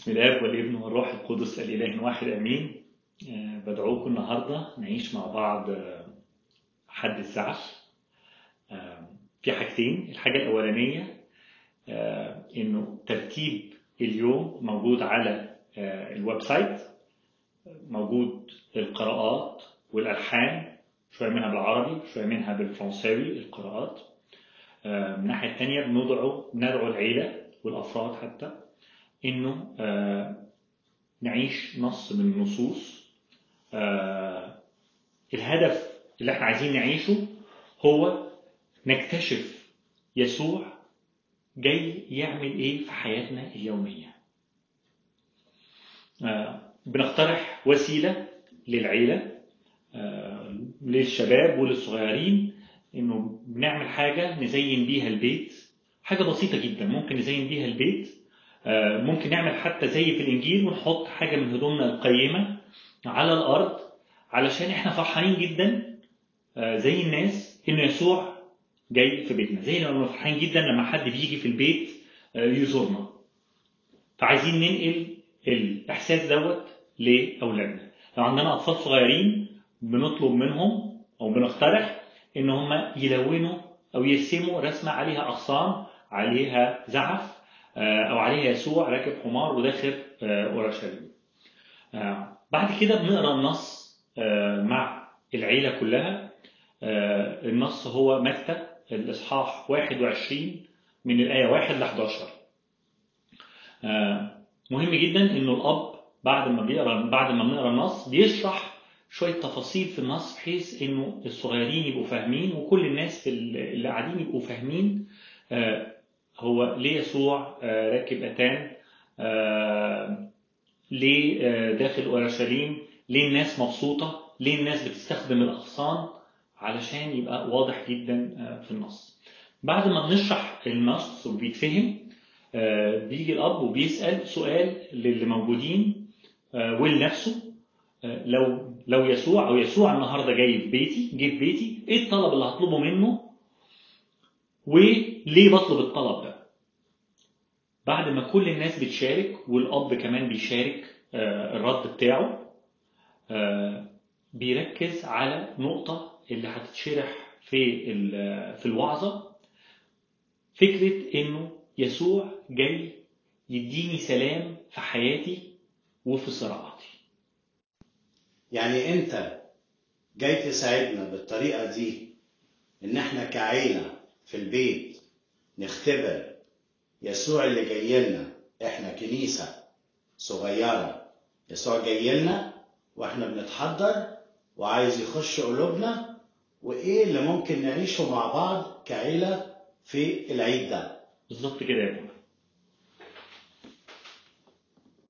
بسم الله والابن والروح القدس الإله واحد أمين. بدعوكم النهاردة نعيش مع بعض حد الزعف. في حاجتين. الحاجة الأولانية إنه ترتيب اليوم موجود على الويب سايت، موجود القراءات والألحان، شوية منها بالعربي شوية منها بالفرنساوي القراءات. من الناحية التانية بندعو العيلة والأفراد حتى إنه نعيش نص من النصوص. الهدف اللي احنا عايزين نعيشه هو نكتشف يسوع جاي يعمل ايه في حياتنا اليومية. بنقترح وسيلة للعيلة، للشباب وللصغيرين، انه بنعمل حاجة نزين بيها البيت. حاجة بسيطة جدا ممكن نزين بيها البيت. ممكن نعمل حتى زي في الإنجيل ونحط حاجة من هدومنا القيمة على الأرض علشان احنا فرحانين جدا زي الناس إن يسوع جاي في بيتنا، زي لما فرحانين جدا لما حد بيجي في البيت يزورنا. فعايزين ننقل الإحساس دوت لأولادنا. لو عندنا أطفال صغيرين بنطلب منهم أو بنقترح إن هم يلونوا أو يرسموا رسمة عليها أغصان، عليها زعف، أو عليها يسوع راكب حمار وداخل أورشليم. بعد كده بنقرأ النص مع العيلة كلها. النص هو متى الإصحاح 21 من الآية 1 ل 11. مهم جدا إنه الأب بعد ما بنقرأ النص بيشرح شوية تفاصيل في النص بحيث إنه الصغيرين يبقوا فاهمين وكل الناس اللي قاعدين يبقوا فاهمين هو ليه يسوع راكب أتان، ليه داخل أورشليم، ليه الناس مبسوطة، ليه الناس بتستخدم الأغصان، علشان يبقى واضح جدا في النص. بعد ما بنشرح النص وبيتفهم بيجي الأب وبيسأل سؤال للي موجودين ولنفسه. لو يسوع النهارده جه في بيتي، ايه الطلب اللي هطلبه منه وليه بطلب الطلب ده؟ بعد ما كل الناس بتشارك والأب كمان بيشارك الرد بتاعه، بيركز على نقطة اللي هتتشرح في الوعظة. فكرة إنه يسوع جاي يديني سلام في حياتي وفي صراعاتي. يعني أنت جاي تساعدنا بالطريقة دي إن إحنا كعيلة في البيت نختبر يسوع اللي جاي لنا. إحنا كنيسة صغيرة، يسوع جاي لنا وإحنا بنتحضر وعايز يخش قلوبنا، وإيه اللي ممكن نعيشه مع بعض كعيلة في العيد ده. بالظبط كده يا ابونا.